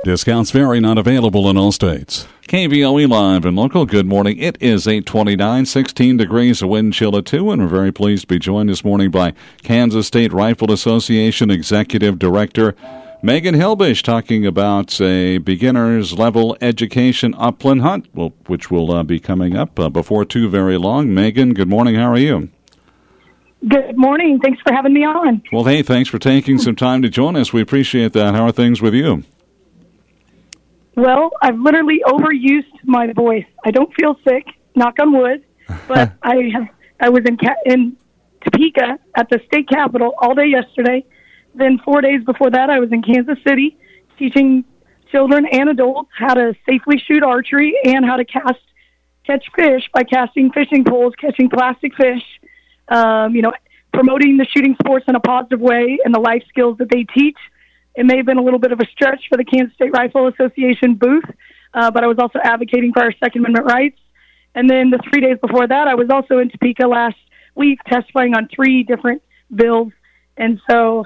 Discounts vary, not available in all states. KVOE Live and Local, good morning. It is 8:29, 16 degrees, a wind chill at 2, and we're very pleased to be joined this morning by Kansas State Rifle Association Executive Director Megan Hilbish, talking about a beginner's level education upland hunt, which will be coming up before too very long. Megan, good morning. How are you? Good morning. Thanks for having me on. Well, hey, thanks for taking some time to join us. We appreciate that. How are things with you? Well, I've literally overused my voice. I don't feel sick, knock on wood, but I was in Topeka at the state capitol all day yesterday. Then 4 days before that, I was in Kansas City teaching children and adults how to safely shoot archery and how to catch fish by casting fishing poles, catching plastic fish, promoting the shooting sports in a positive way and the life skills that they teach. It may have been a little bit of a stretch for the Kansas State Rifle Association booth, but I was also advocating for our Second Amendment rights. And then the 3 days before that, I was also in Topeka last week testifying on 3 different bills. And so,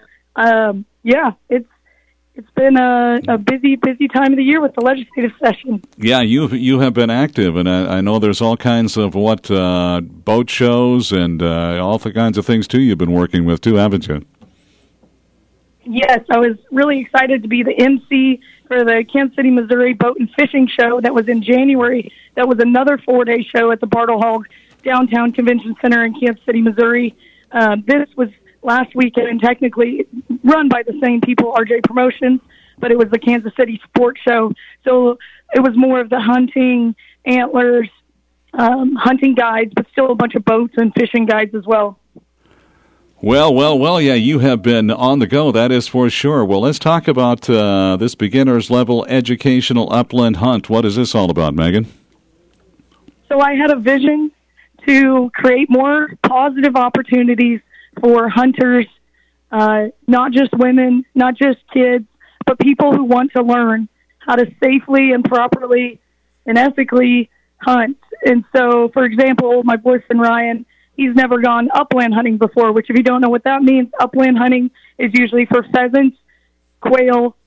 it's been a busy time of the year with the legislative session. Yeah, you have been active, and I know there's all kinds of boat shows and all the kinds of things, too, you've been working with, too, haven't you? Yes, I was really excited to be the MC for the Kansas City, Missouri Boat and Fishing Show that was in January. That was another 4-day show at the Bartle Hall Downtown Convention Center in Kansas City, Missouri. This was last weekend and technically run by the same people, RJ Promotions, but it was the Kansas City Sports Show. So it was more of the hunting, antlers, hunting guides, but still a bunch of boats and fishing guides as well. Well, yeah, you have been on the go, that is for sure. Well, let's talk about this beginner's level educational upland hunt. What is this all about, Megan? So I had a vision to create more positive opportunities for hunters, not just women, not just kids, but people who want to learn how to safely and properly and ethically hunt. And so, for example, my boyfriend Ryan, he's never gone upland hunting before, which if you don't know what that means, upland hunting is usually for pheasants, quail,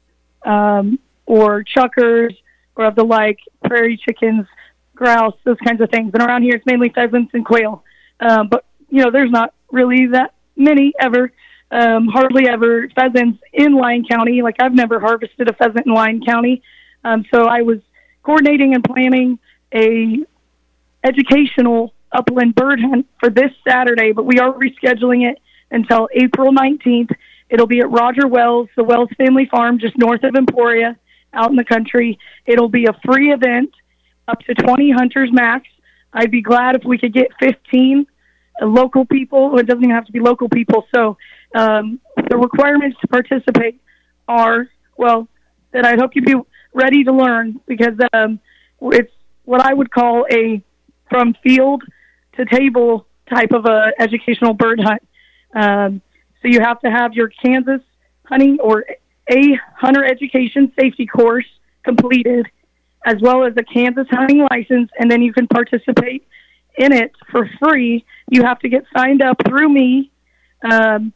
or chukars, or of the like, prairie chickens, grouse, those kinds of things. And around here it's mainly pheasants and quail. But, there's not really that many ever, hardly ever pheasants in Lyon County. Like I've never harvested a pheasant in Lyon County. So I was coordinating and planning a educational upland bird hunt for this Saturday, but we are rescheduling it until April 19th. It'll be at Roger Wells, the Wells Family Farm, just north of Emporia, out in the country. It'll be a free event, up to 20 hunters max. I'd be glad if we could get 15 local people. It doesn't even have to be local people. So the requirements to participate are, that I hope you'd be ready to learn, because it's what I would call a from field to table type of a educational bird hunt. So you have to have your Kansas hunting or a hunter education safety course completed, as well as a Kansas hunting license, and then you can participate in it for free. You have to get signed up through me, and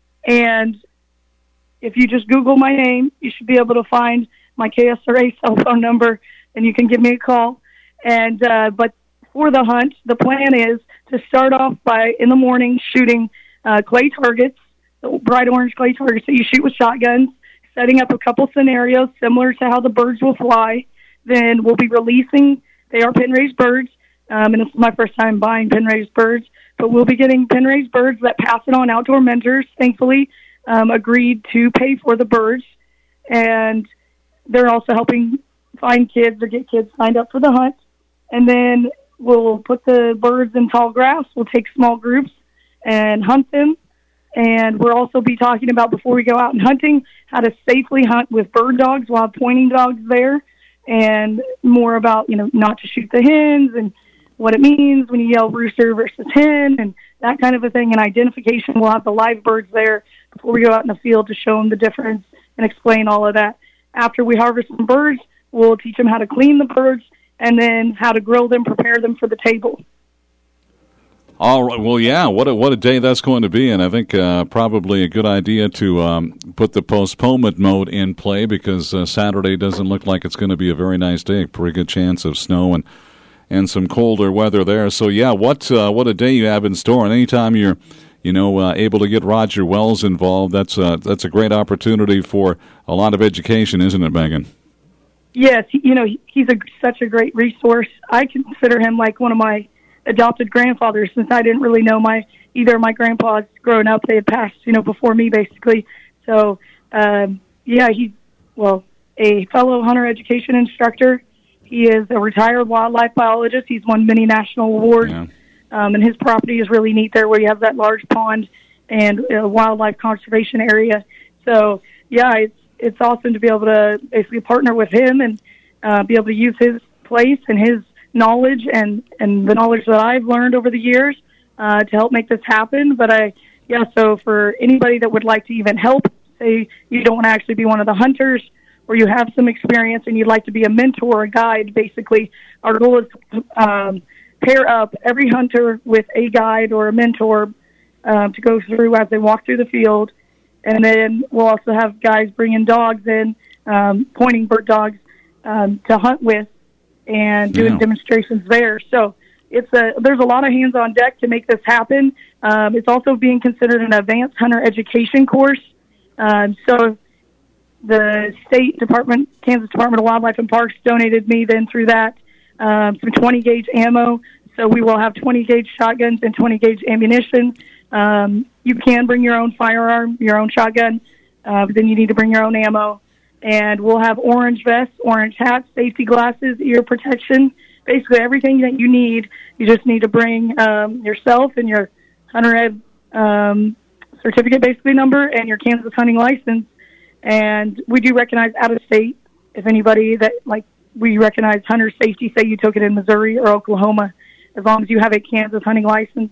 if you just Google my name, you should be able to find my KSRA cell phone number, and you can give me a call. And but for the hunt, the plan is to start off by, in the morning, shooting clay targets, the bright orange clay targets that you shoot with shotguns, setting up a couple scenarios similar to how the birds will fly. Then we'll be releasing, they are pen-raised birds, and this is my first time buying pen-raised birds, but we'll be getting pen-raised birds that pass it on. Outdoor mentors, thankfully, agreed to pay for the birds, and they're also helping find kids or get kids signed up for the hunt. And then we'll put the birds in tall grass. We'll take small groups and hunt them. And we'll also be talking about, before we go out and hunting, how to safely hunt with bird dogs. We'll have pointing dogs there, and more about, not to shoot the hens and what it means when you yell rooster versus hen and that kind of a thing. And identification, we'll have the live birds there before we go out in the field to show them the difference and explain all of that. After we harvest some birds, we'll teach them how to clean the birds and then how to grill them, prepare them for the table. All right. Well, yeah. What a day that's going to be, and I think probably a good idea to put the postponement mode in play because Saturday doesn't look like it's going to be a very nice day. Pretty good chance of snow and some colder weather there. So yeah, what a day you have in store. And anytime you're able to get Roger Wells involved, that's a great opportunity for a lot of education, isn't it, Megan? Yes. He's such a great resource. I consider him like one of my adopted grandfathers, since I didn't really know either of my grandpas growing up. They had passed, before me, basically. So, he's a fellow hunter education instructor. He is a retired wildlife biologist. He's won many national awards, and his property is really neat there, where you have that large pond and a wildlife conservation area. So, it's awesome to be able to basically partner with him and be able to use his place and his knowledge and the knowledge that I've learned over the years to help make this happen. But so for anybody that would like to even help, say you don't want to actually be one of the hunters, or you have some experience and you'd like to be a mentor or a guide, basically our goal is to pair up every hunter with a guide or a mentor to go through as they walk through the field. And then we'll also have guys bringing dogs in, pointing bird dogs to hunt with, and doing demonstrations there. So there's a lot of hands on deck to make this happen. It's also being considered an advanced hunter education course. So the Kansas Department of Wildlife and Parks donated me then through that some 20 gauge ammo. So we will have 20 gauge shotguns and 20 gauge ammunition. You can bring your own firearm, your own shotgun, but then you need to bring your own ammo. And we'll have orange vests, orange hats, safety glasses, ear protection, basically everything that you need. You just need to bring yourself and your hunter ed certificate, basically, number, and your Kansas hunting license. And we do recognize out of state, if anybody that, we recognize hunter safety, say you took it in Missouri or Oklahoma, as long as you have a Kansas hunting license.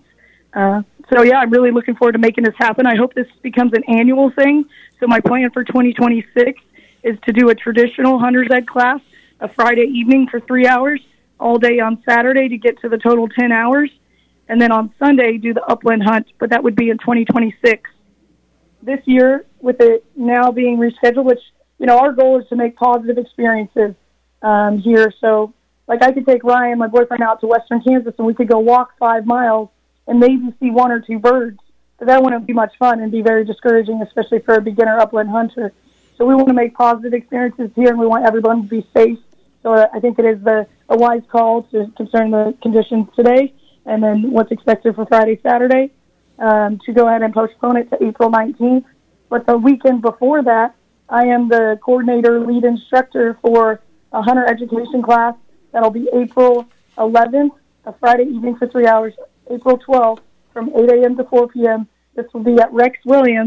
I'm really looking forward to making this happen. I hope this becomes an annual thing. So my plan for 2026 is to do a traditional hunter's ed class, a Friday evening for 3 hours, all day on Saturday to get to the total 10 hours, and then on Sunday do the upland hunt, but that would be in 2026. This year, with it now being rescheduled, which, our goal is to make positive experiences here. So, I could take Ryan, my boyfriend, out to western Kansas, and we could go walk 5 miles and maybe see 1 or 2 birds. But that wouldn't be much fun and be very discouraging, especially for a beginner upland hunter. So we want to make positive experiences here, and we want everyone to be safe. So I think it is a wise call to concern the conditions today, and then what's expected for Friday, Saturday, to go ahead and postpone it to April 19th. But the weekend before that, I am the coordinator, lead instructor for a hunter education class. That'll be April 11th, a Friday evening for 3 hours, April 12th from 8 a.m. to 4 p.m. This will be at Rex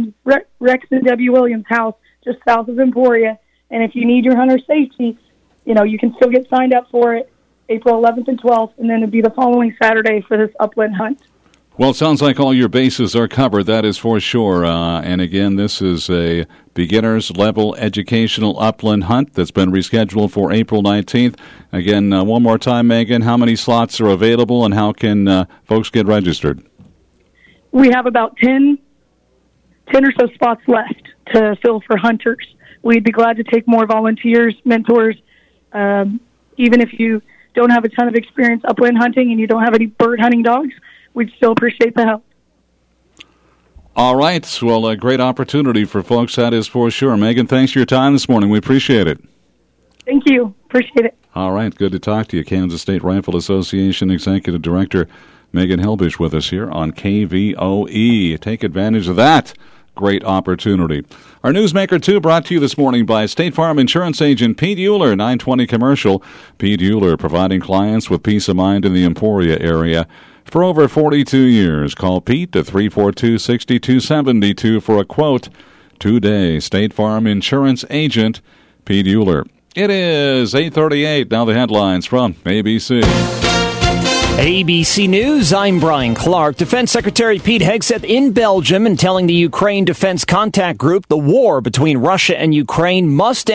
and Debbie Williams' house, just south of Emporia. And if you need your hunter safety, you can still get signed up for it April 11th and 12th, and then it'll be the following Saturday for this upland hunt. Well, it sounds like all your bases are covered, that is for sure. And again, this is a beginner's level educational upland hunt that's been rescheduled for April 19th. Again, one more time, Megan, how many slots are available and how can folks get registered? We have about 10 or so spots left to fill for hunters. We'd be glad to take more volunteers, mentors, even if you don't have a ton of experience upland hunting and you don't have any bird hunting dogs. We'd still appreciate the help. All right. Well, a great opportunity for folks, that is for sure. Megan, thanks for your time this morning. We appreciate it. Thank you. Appreciate it. All right. Good to talk to you. Kansas State Rifle Association Executive Director Megan Helbish with us here on KVOE. Take advantage of that great opportunity. Our Newsmaker 2 brought to you this morning by State Farm Insurance Agent Pete Euler, 920 Commercial. Pete Euler, providing clients with peace of mind in the Emporia area for over 42 years. Call Pete at 342-6272 for a quote today. State Farm Insurance Agent Pete Euler. It is 8:38. Now the headlines from ABC. ABC News, I'm Brian Clark. Defense Secretary Pete Hegseth in Belgium and telling the Ukraine Defense Contact Group the war between Russia and Ukraine must end.